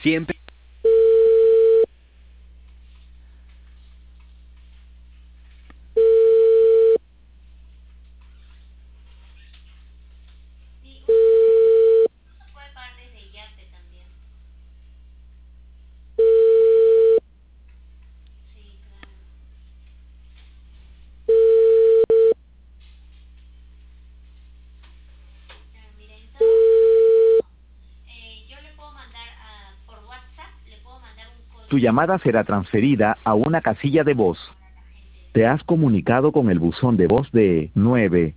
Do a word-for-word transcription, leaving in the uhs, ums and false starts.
Siempre. Sí, uno se puede pagar desde yate también. Sí, claro. Claro, mira, en todo caso, eh, yo le puedo mandar a, por WhatsApp, le puedo mandar un Tu código llamada será transferida a una casilla de voz. para la gente. Te has comunicado con el buzón de voz de nueve